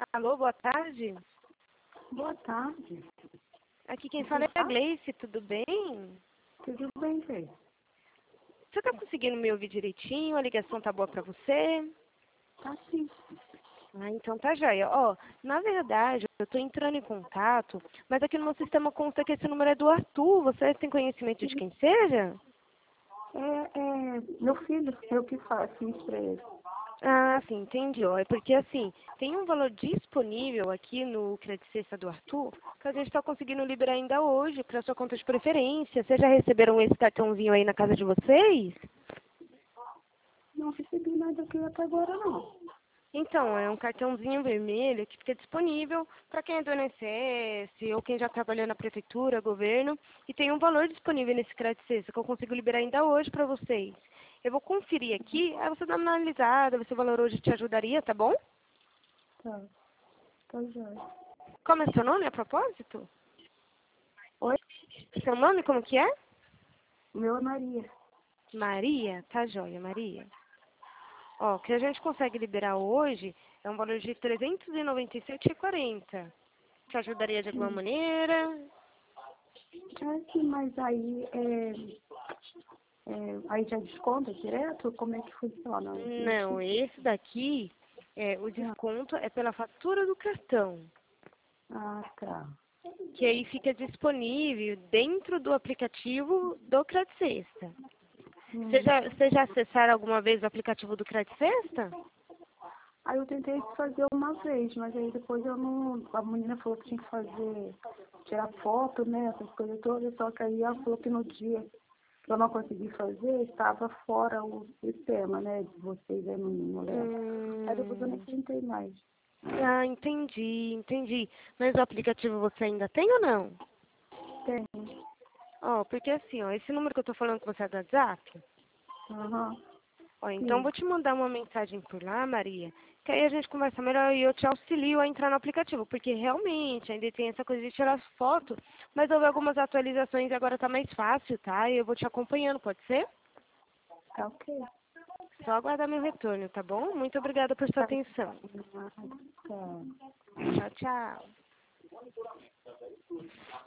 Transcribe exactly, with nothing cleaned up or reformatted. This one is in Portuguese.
Alô, boa tarde. Boa tarde. Aqui quem fala é a Gleice, tudo bem? Tudo bem, Gleice? Você tá conseguindo me ouvir direitinho? A ligação tá boa pra você? Tá sim. Ah, então tá joia. Ó, na verdade, eu tô entrando em contato, mas aqui no meu sistema consta que esse número é do Arthur. Você tem conhecimento de quem seja? É, é meu filho, eu que faço isso pra ele. Ah, sim, entendi. Ó, é porque assim, tem um valor disponível aqui no Credit Sexta do Arthur, que a gente está conseguindo liberar ainda hoje para sua conta de preferência. Vocês já receberam esse cartãozinho aí na casa de vocês? Não recebi nada aqui até agora, não. Então, é um cartãozinho vermelho que fica disponível para quem é do I N S S ou quem já trabalhou na prefeitura, governo, e tem um valor disponível nesse Credit Sexta que eu consigo liberar ainda hoje para vocês. Eu vou conferir aqui, aí você dá uma analisada, ver se o valor hoje te ajudaria, tá bom? Tá. Tá jóia. Como é seu nome a propósito? Oi? Seu nome como que é? Meu é Maria. Maria? Tá joia, Maria. Ó, o que a gente consegue liberar hoje é um valor de trezentos e noventa e sete reais e quarenta centavos. Te ajudaria de alguma Sim. maneira? É sim, mas aí é, é, aí já desconta direto? Como é que funciona? Não, esse daqui, é, o desconto é pela fatura do cartão, Ah, tá. que aí fica disponível dentro do aplicativo do Credit Sexta. Hum. Você já, você já acessaram alguma vez o aplicativo do Credit Sexta? Aí eu tentei fazer uma vez, mas aí depois eu não. A menina falou que tinha que fazer, tirar foto, né? Essas coisas todas, só que aí ela falou que no dia que eu não consegui fazer, estava fora o sistema, né? De vocês aí, não, não lembro. Aí depois eu nem Hum, tentei mais. ah, entendi, entendi. Mas o aplicativo você ainda tem ou não? Tem. Ó, porque assim, ó, esse número que eu tô falando com você é do WhatsApp? Aham. Ó, então eu Sim. vou te mandar uma mensagem por lá, Maria, que aí a gente conversa melhor e eu te auxilio a entrar no aplicativo, porque realmente ainda tem essa coisa de tirar foto, mas houve algumas atualizações e agora tá mais fácil, tá? E eu vou te acompanhando, pode ser? Tá ok. Só aguardar meu retorno, tá bom? Muito obrigada por sua Tá. atenção. Tá. Tchau, tchau.